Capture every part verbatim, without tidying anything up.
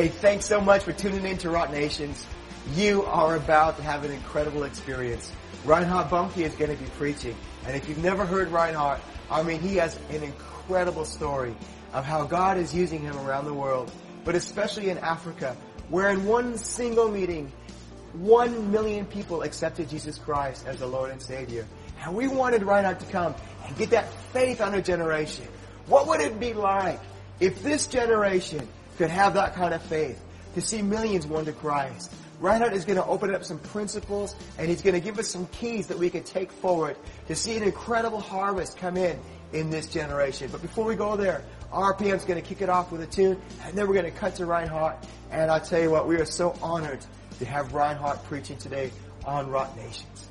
Hey, thanks so much for tuning in to Rock Nations. You are about to have an incredible experience. Reinhard Bonnke is going to be preaching. And if you've never heard Reinhard, I mean, he has an incredible story of how God is using him around the world, but especially in Africa, where in one single meeting, one million people accepted Jesus Christ as the Lord and Savior. And we wanted Reinhard to come and get that faith on a generation. What would it be like if this generation could have that kind of faith to see millions won to Christ? Reinhard is going to open up some principles, and he's going to give us some keys that we can take forward to see an incredible harvest come in in this generation. But before we go there, R P M's going to kick it off with a tune, and then we're going to cut to Reinhard. And I'll tell you what, we are so honored to have Reinhard preaching today on Rock Nations.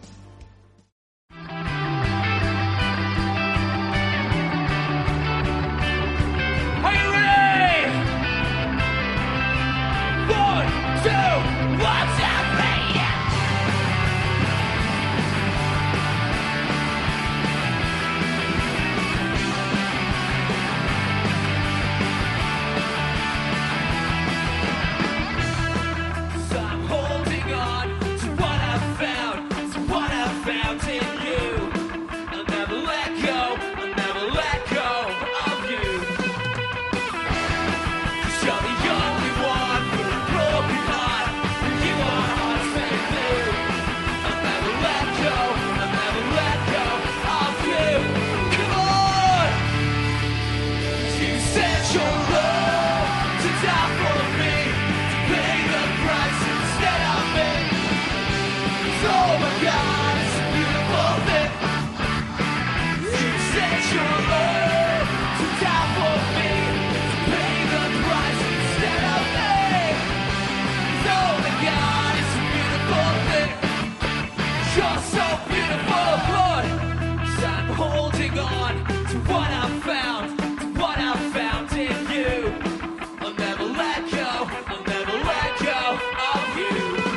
Are you ready? One, two, one, two, three, yeah! So I'm holding on to what I found, to what I found in you. I'll never let go, I'll never let go of you. 'Cause you're the only one for a broken heart. You are heart's made blue. I'll never let go, I'll never let go of you. Come on! You sent your love to die for me, to pay the price instead of me. Oh my God, it's a beautiful thing. You sent your love to die for me, to pay the price instead of me. Oh my God, it's a beautiful thing. You're so beautiful, Lord. 'Cause I'm holding on to what I found, to what I found in you. I'll never let go, I'll never let go of you.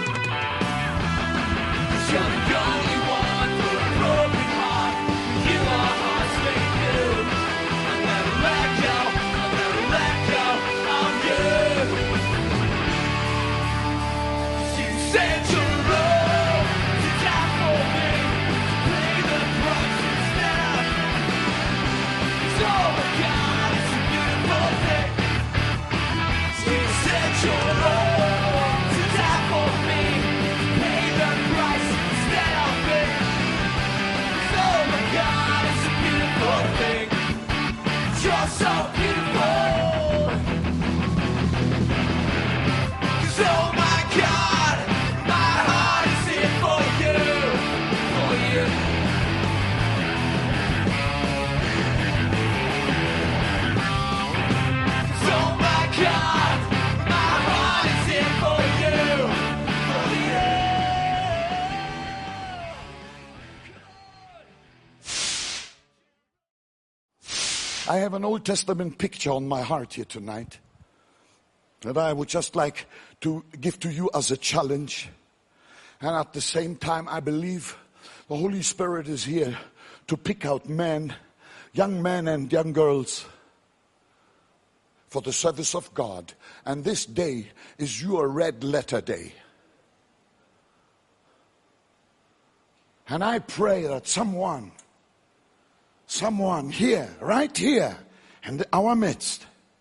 'Cause you're the only one for a broken heart. You are heart's made new. I'll never let go, I'll never let go of you. 'Cause you sent your love to die for me, to pay the price instead of me. 'Cause oh my God, it's a beautiful thing. You sent your love to die for me, to pay the price instead of me. 'Cause oh my God, it's a beautiful thing. You're so beautiful. 'Cause oh my God, my heart is here for you, for you. 'Cause oh my God, my heart is here for you, for you. I have an Old Testament picture on my heart here tonight that I would just like to give to you as a challenge. And at the same time, I believe the Holy Spirit is here to pick out men, young men and young girls for the service of God. And this day is your red letter day. And I pray that someone Someone here, right here, in our midst,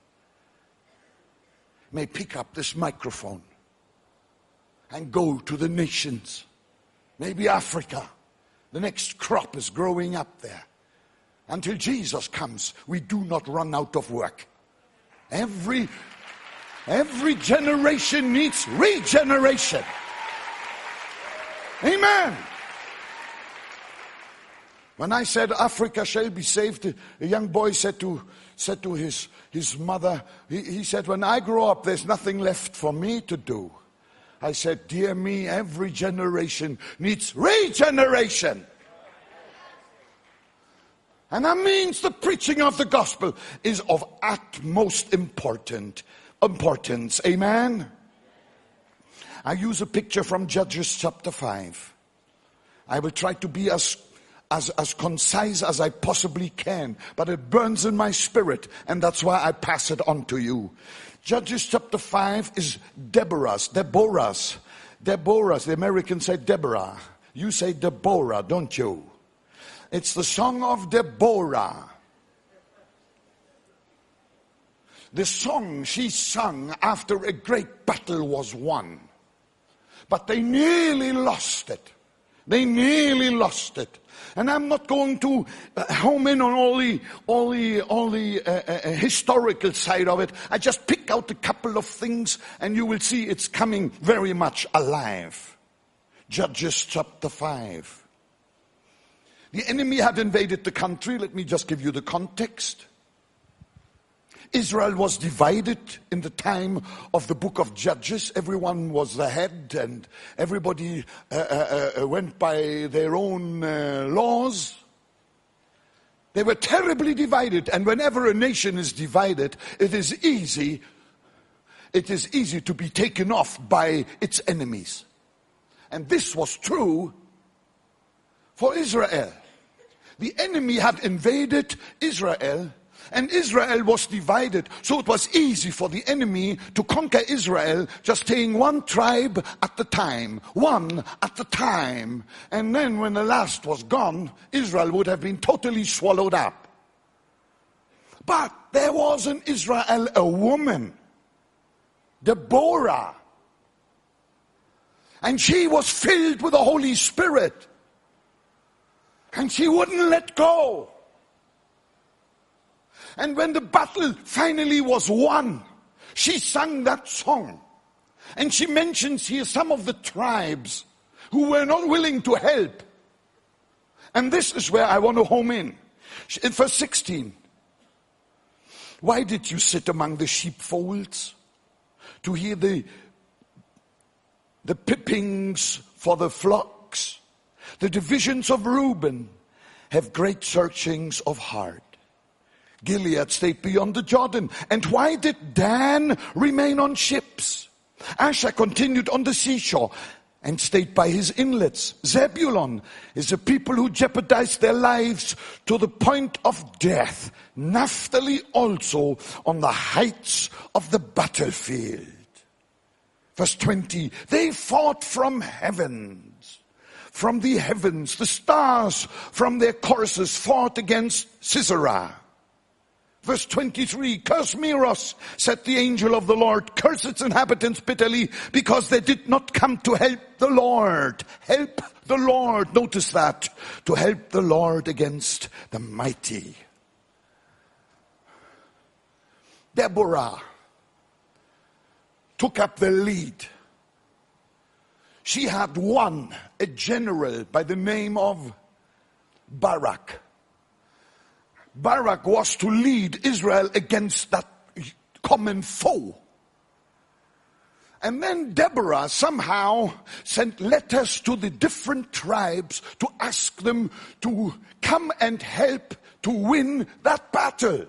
may pick up this microphone and go to the nations. Maybe Africa. The next crop is growing up there. Until Jesus comes, we do not run out of work. Every, every generation needs regeneration. Amen. When I said Africa shall be saved, a young boy said to said to his his mother, he, he said, when I grow up, there's nothing left for me to do. I said, dear me, every generation needs regeneration. And that means the preaching of the gospel is of utmost important importance. Amen? I use a picture from Judges chapter five. I will try to be as As, as concise as I possibly can, but it burns in my spirit, and that's why I pass it on to you. Judges chapter five is Deborah's, Deborah's, Deborah's. The Americans say Deborah. You say Deborah, don't you? It's the song of Deborah. The song she sung after a great battle was won. But they nearly lost it. They nearly lost it. And I'm not going to uh, home in on all the all the all the uh, uh, historical side of it. I just pick out a couple of things, and you will see it's coming very much alive. Judges chapter five. The enemy had invaded the country. Let me just give you the context. Israel was divided in the time of the book of Judges. Everyone was the head, and everybody uh, uh, uh, went by their own uh, laws. They were terribly divided, and whenever a nation is divided, it is easy, it is easy to be taken off by its enemies. And this was true for Israel. The enemy had invaded Israel, and Israel was divided, so it was easy for the enemy to conquer Israel, just taking one tribe at the time, one at the time. And then when the last was gone, Israel would have been totally swallowed up. But there was in Israel a woman, Deborah, and she was filled with the Holy Spirit, and she wouldn't let go. And when the battle finally was won, she sang that song. And she mentions here some of the tribes who were not willing to help. And this is where I want to home in. In verse sixteen. Why did you sit among the sheepfolds to hear the, the pippings for the flocks? The divisions of Reuben have great searchings of heart. Gilead stayed beyond the Jordan. And why did Dan remain on ships? Asher continued on the seashore and stayed by his inlets. Zebulun is a people who jeopardized their lives to the point of death. Naphtali also on the heights of the battlefield. Verse twenty, they fought from heavens. From the heavens, the stars from their courses fought against Sisera. Verse twenty-three, curse Meroz, said the angel of the Lord, curse its inhabitants bitterly, because they did not come to help the Lord. Help the Lord, notice that, to help the Lord against the mighty. Deborah took up the lead. She had won a general by the name of Barak. Barak was to lead Israel against that common foe. And then Deborah somehow sent letters to the different tribes to ask them to come and help to win that battle.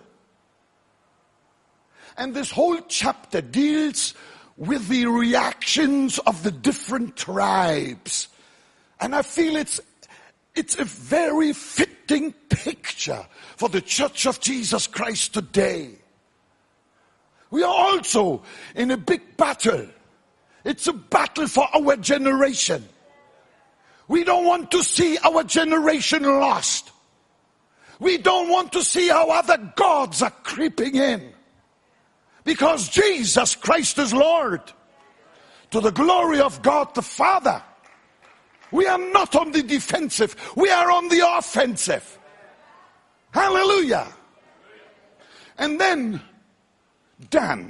And this whole chapter deals with the reactions of the different tribes. And I feel it's It's a very fitting picture for the Church of Jesus Christ today. We are also in a big battle. It's a battle for our generation. We don't want to see our generation lost. We don't want to see how other gods are creeping in. Because Jesus Christ is Lord. To the glory of God the Father. We are not on the defensive. We are on the offensive. Hallelujah. And then Dan.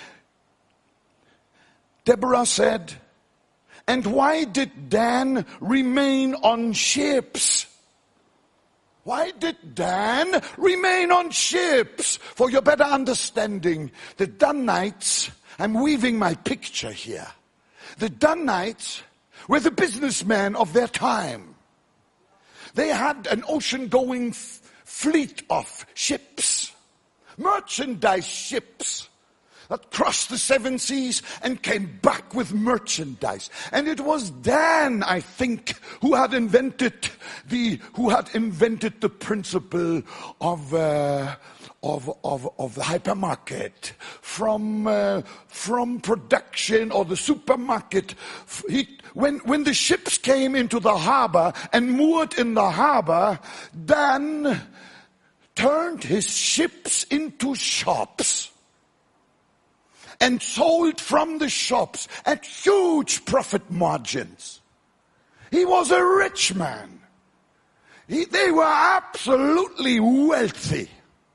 Deborah said, and why did Dan remain on ships? Why did Dan remain on ships? For your better understanding, the Danites, I'm weaving my picture here. The Danites were the businessmen of their time. They had an ocean-going f- fleet of ships, merchandise ships. that crossed the seven seas and came back with merchandise. And it was Dan, I think, who had invented the who had invented the principle of uh, of of of the hypermarket from uh, from production, or the supermarket. He, when when the ships came into the harbor and moored in the harbor, Dan turned his ships into shops and sold from the shops at huge profit margins. He was a rich man. He, they were absolutely wealthy.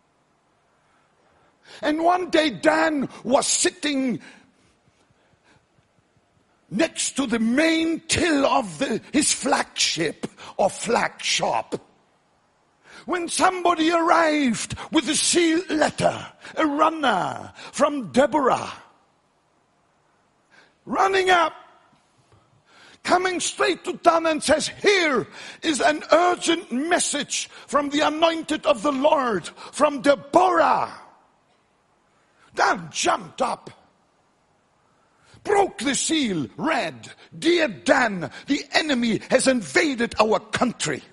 And one day Dan was sitting next to the main till of the, his flagship or flag shop, when somebody arrived with a sealed letter, a runner from Deborah, running up, coming straight to Dan and says, "Here is an urgent message from the anointed of the Lord, from Deborah." Dan jumped up, broke the seal, read, "Dear Dan, the enemy has invaded our country.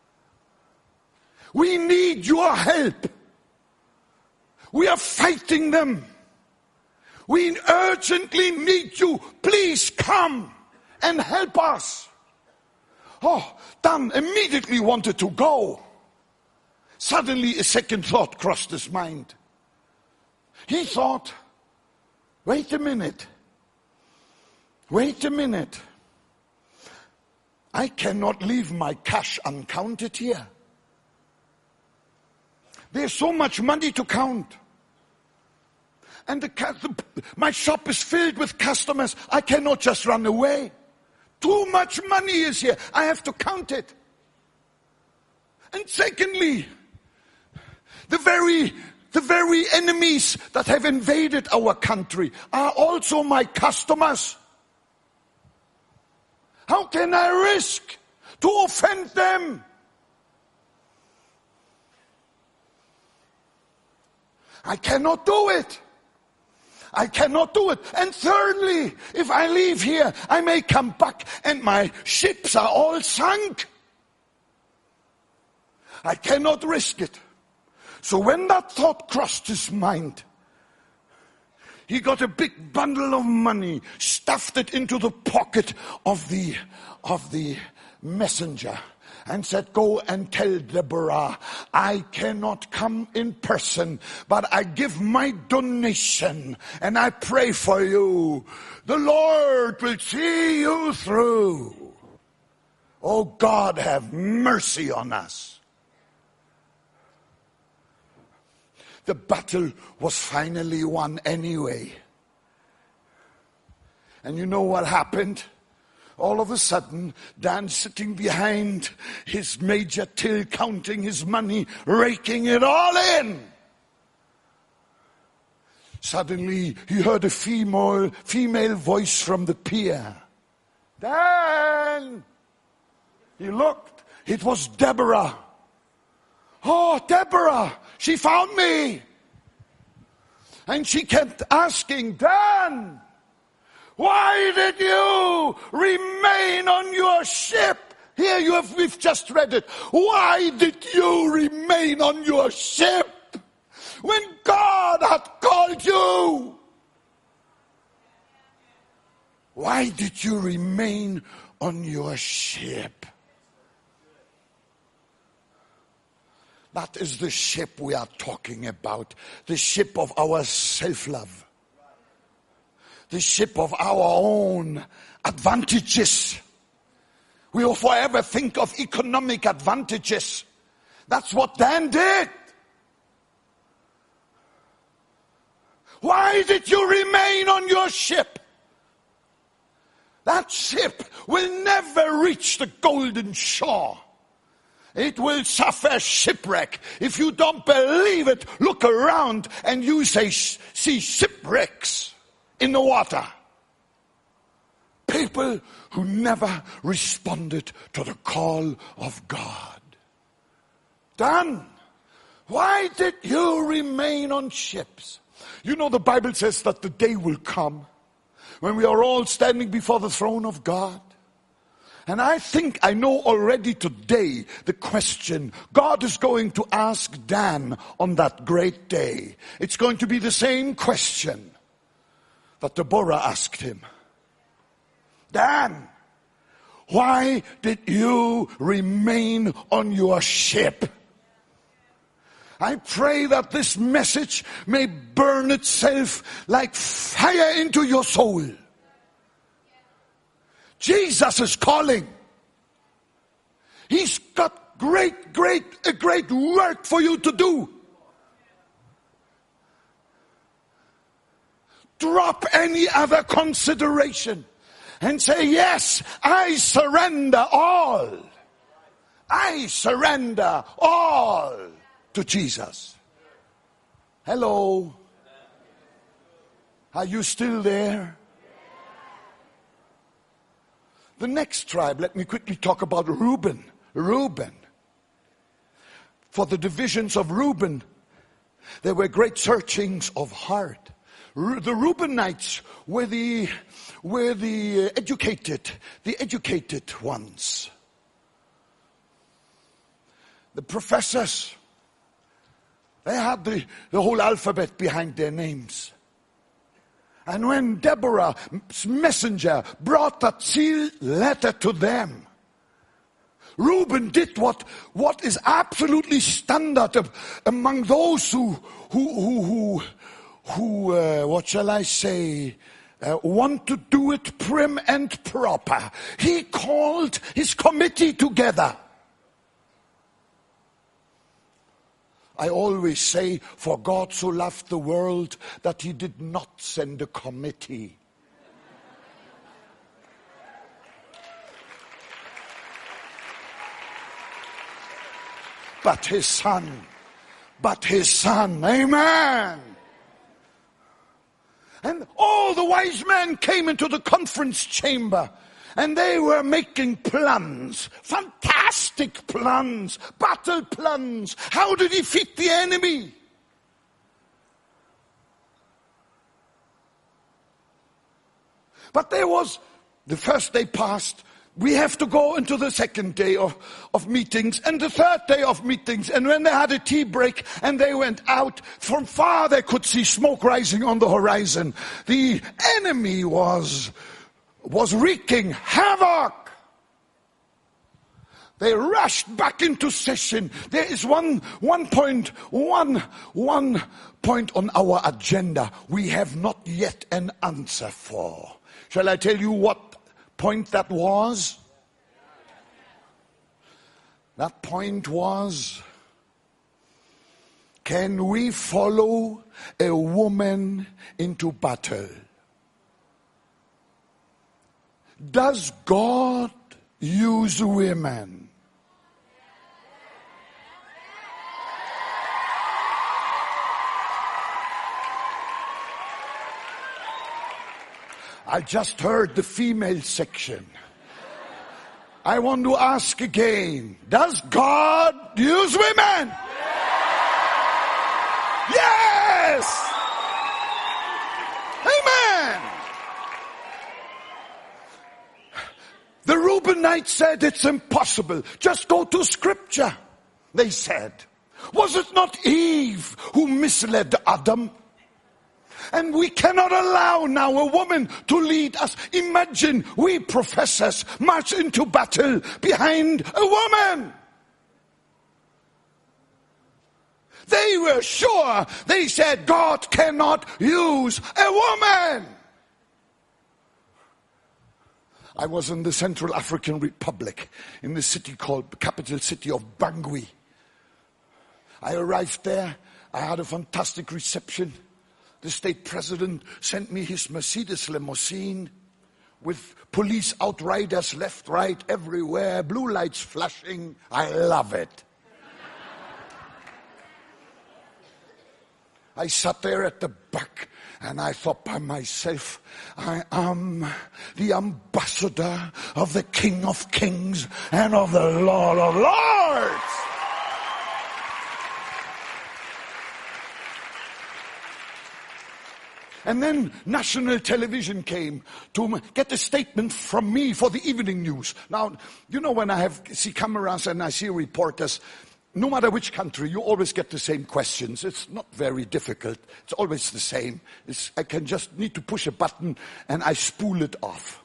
We need your help. We are fighting them. We urgently need you. Please come and help us." Oh, Dan immediately wanted to go. Suddenly a second thought crossed his mind. He thought, wait a minute. Wait a minute. I cannot leave my cash uncounted here. There's so much money to count. And the, the, my shop is filled with customers. I cannot just run away. Too much money is here. I have to count it. And secondly, the very, the very enemies that have invaded our country are also my customers. How can I risk to offend them? I cannot do it. I cannot do it. And thirdly, if I leave here, I may come back and my ships are all sunk. I cannot risk it. So when that thought crossed his mind, he got a big bundle of money, stuffed it into the pocket of the, of the messenger, and said, "Go and tell Deborah, I cannot come in person, but I give my donation and I pray for you. The Lord will see you through. Oh God, have mercy on us." The battle was finally won anyway. And you know what happened? All of a sudden, Dan sitting behind his major till, counting his money, raking it all in. Suddenly, he heard a female, female voice from the pier. "Dan!" He looked. It was Deborah. "Oh, Deborah, she found me." And she kept asking, "Dan, why did you remain on your ship?" Here you have, we've just read it. Why did you remain on your ship when God had called you? Why did you remain on your ship? That is the ship we are talking about. The ship of our self-love. The ship of our own advantages. We will forever think of economic advantages. That's what Dan did. Why did you remain on your ship? That ship will never reach the golden shore. It will suffer shipwreck. If you don't believe it, look around and you say, see shipwrecks in the water. People who never responded to the call of God. Dan, why did you remain on ships? You know, the Bible says that the day will come when we are all standing before the throne of God. And I think I know already today the question God is going to ask Dan on that great day. It's going to be the same question that Deborah asked him. Dan, why did you remain on your ship? I pray that this message may burn itself like fire into your soul. Jesus is calling. He's got great, great, a great work for you to do. Drop any other consideration and say, yes, I surrender all. I surrender all to Jesus. Hello. Are you still there? The next tribe, let me quickly talk about Reuben. Reuben. For the divisions of Reuben, there were great searchings of heart. The Reubenites were the, were the educated, the educated ones. The professors, they had the, the whole alphabet behind their names. And when Deborah's messenger brought that sealed letter to them, Reuben did what, what is absolutely standard of, among those who, who, who, who, who uh, what shall I say, uh, want to do it prim and proper. He called his committee together. I always say, for God so loved the world that he did not send a committee. But his son, but his son, amen. And all the wise men came into the conference chamber. And they were making plans, fantastic plans, battle plans. How to defeat the enemy. But there was, the first day passed, we have to go into the second day of, of meetings and the third day of meetings. And when they had a tea break and they went out, from far they could see smoke rising on the horizon. The enemy was... was wreaking havoc. They rushed back into session. There is one, one point, one, one point on our agenda we have not yet an answer for. Shall I tell you what point that was? That point was, can we follow a woman into battle? Does God use women? I just heard the female section. I want to ask again, does God use women? Yes! Amen! The Reubenites said it's impossible. Just go to scripture, they said. Was it not Eve who misled Adam? And we cannot allow now a woman to lead us. Imagine we professors march into battle behind a woman. They were sure. They said God cannot use a woman. I was in the Central African Republic, in the city called, the capital city of Bangui. I arrived there. I had a fantastic reception. The state president sent me his Mercedes limousine with police outriders left, right, everywhere, blue lights flashing. I love it. I sat there at the back and I thought by myself, I am the ambassador of the King of Kings and of the Lord of Lords. And then national television came to get a statement from me for the evening news. Now, you know, when I have see cameras and I see reporters, no matter which country, you always get the same questions. It's not very difficult. It's always the same. It's, I can just need to push a button and I spool it off.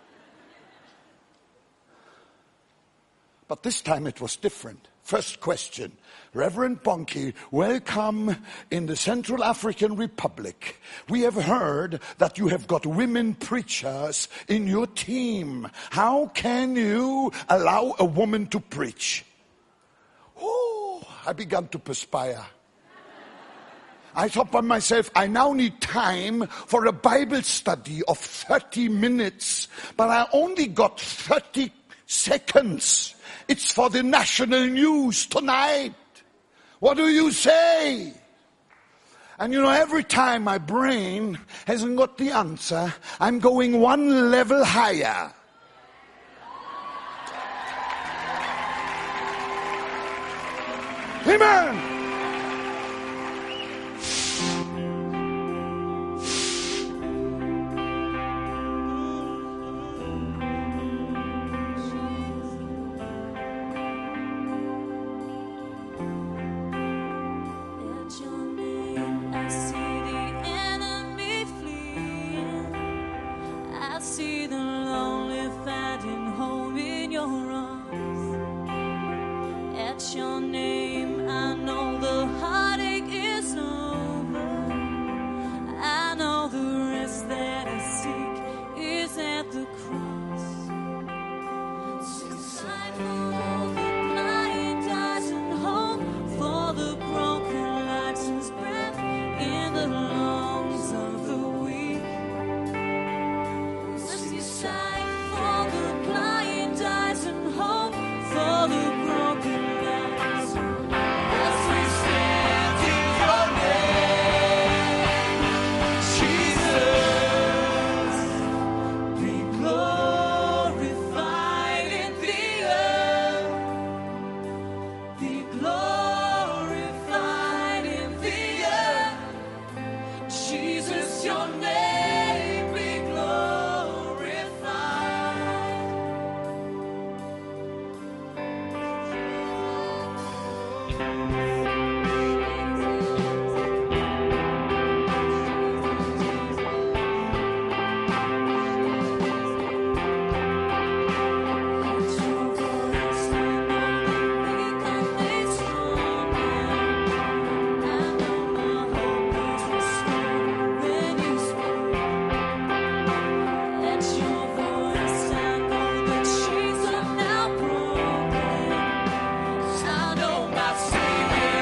But this time it was different. First question, Reverend Bonnke, welcome in the Central African Republic. We have heard that you have got women preachers in your team. How can you allow a woman to preach? Oh, I began to perspire. I thought by myself, I now need time for a Bible study of thirty minutes, but I only got thirty seconds. It's for the national news tonight. What do you say? And you know, every time my brain hasn't got the answer, I'm going one level higher. Amen. I know my Savior.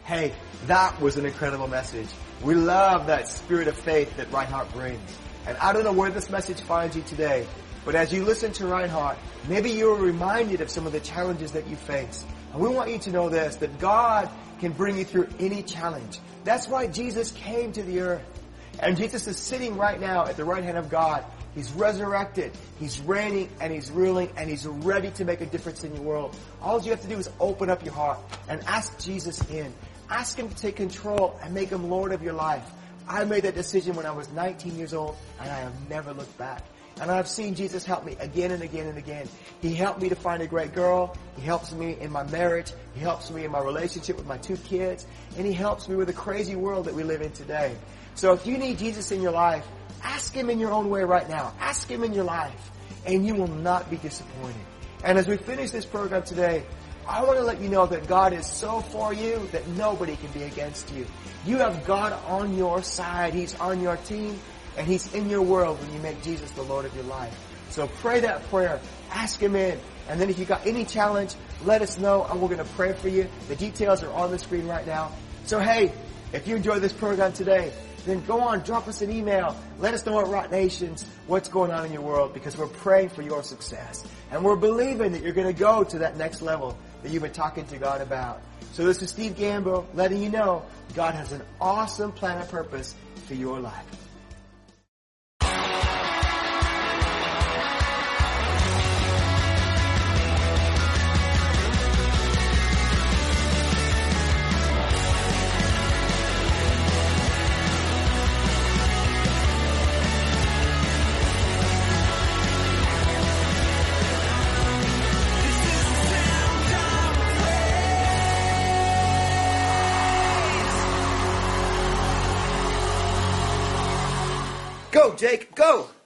Hey, that was an incredible message. We love that spirit of faith that Reinhard brings. And I don't know where this message finds you today, but as you listen to Reinhard, maybe you were reminded of some of the challenges that you face. And we want you to know this, that God can bring you through any challenge. That's why Jesus came to the earth. And Jesus is sitting right now at the right hand of God. He's resurrected, He's reigning, and He's ruling, and He's ready to make a difference in your world. All you have to do is open up your heart and ask Jesus in. Ask Him to take control and make Him Lord of your life. I made that decision when I was nineteen years old, and I have never looked back. And I've seen Jesus help me again and again and again. He helped me to find a great girl. He helps me in my marriage. He helps me in my relationship with my two kids. And He helps me with the crazy world that we live in today. So if you need Jesus in your life, ask Him in your own way right now. Ask Him in your life, and you will not be disappointed. And as we finish this program today, I want to let you know that God is so for you that nobody can be against you. You have God on your side. He's on your team, and He's in your world when you make Jesus the Lord of your life. So pray that prayer. Ask Him in. And then if you got any challenge, let us know, and we're going to pray for you. The details are on the screen right now. So hey, if you enjoyed this program today, then go on, drop us an email. Let us know at Rock Nations what's going on in your world, because we're praying for your success. And we're believing that you're going to go to that next level that you've been talking to God about. So this is Steve Gambo letting you know God has an awesome plan and purpose for your life. Go, Jake, go!